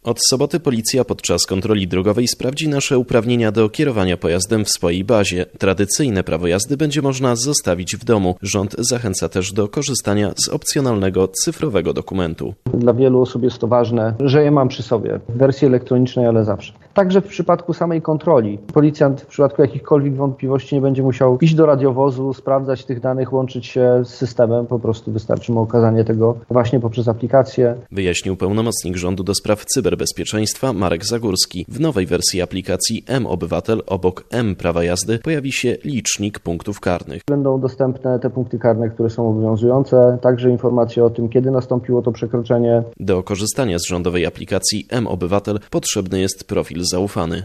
Od soboty policja podczas kontroli drogowej sprawdzi nasze uprawnienia do kierowania pojazdem w swojej bazie. Tradycyjne prawo jazdy będzie można zostawić w domu. Rząd zachęca też do korzystania z opcjonalnego cyfrowego dokumentu. Dla wielu osób jest to ważne, że je mam przy sobie w wersji elektronicznej, ale zawsze. Także w przypadku samej kontroli. Policjant w przypadku jakichkolwiek wątpliwości nie będzie musiał iść do radiowozu, sprawdzać tych danych, łączyć się z systemem. Po prostu wystarczy mu okazanie tego właśnie poprzez aplikację. Wyjaśnił pełnomocnik rządu do spraw cyberbezpieczeństwa Marek Zagórski. W nowej wersji aplikacji mObywatel obok prawa jazdy pojawi się licznik punktów karnych. Będą dostępne te punkty karne, które są obowiązujące, także informacje o tym, kiedy nastąpiło to przekroczenie. Do korzystania z rządowej aplikacji mObywatel potrzebny jest profil zaufany.